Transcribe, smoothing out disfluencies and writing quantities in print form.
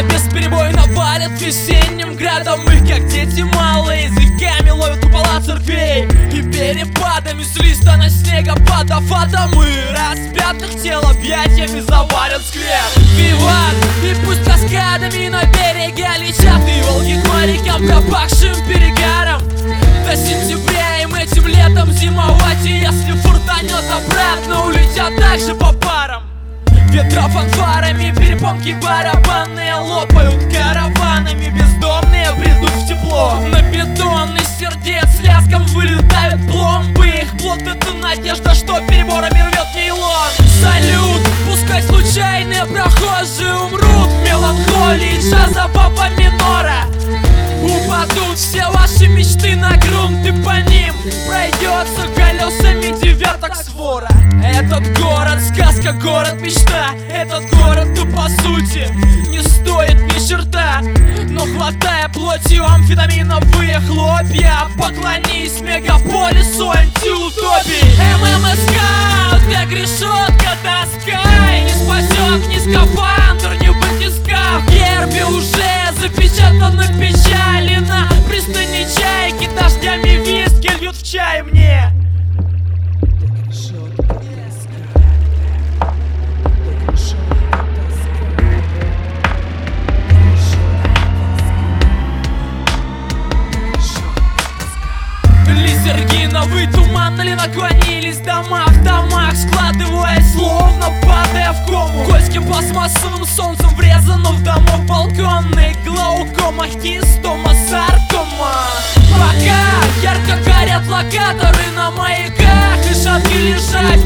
Ветра бесперебойно валят весенним градом. Их, как дети малые, языками ловят купола церквей. И перепадами с листа на снегопадов атомы распятых тел объятиями заварят сквер. Виват, и пусть каскадами на береге летят и волги к морякам, пропахшим перегаром. До сентября им этим летом зимовать, и если фуртанет обратно, улетят также по парам. Ветра фанфарами, перепонки барабанные лопают караванами. Бездомные бредут в тепло. На бетон из сердец с лязгом вылетают пломбы. Их плод — это надежда, что переборами рвет нейлон. Салют, пускай случайные прохожие умрут в меланхолии джаза папа минора. Упадут все ваши мечты на грунт, и по ним пройдется колесами девяток свора. Этот город сказка, город мечта. Этот город, ну по сути не стоит ни черта. Но хватая плотью амфетаминовые хлопья, поклонись мегаполису антиутопии. ММСК, как решетка тоска, и не спасет ни скафандр, ни батиска. В гербе уже запечатана печали. На пристани чайки дождями виски льют в чай мне. Лизергиновый туман или наклонились дома в домах, складываясь, словно падая в кому. Кольским пластмассовым солнцем врезано в домов балконный глаукома, хистома, саркома. Пока ярко горят локаторы на маяках, и шатки лежат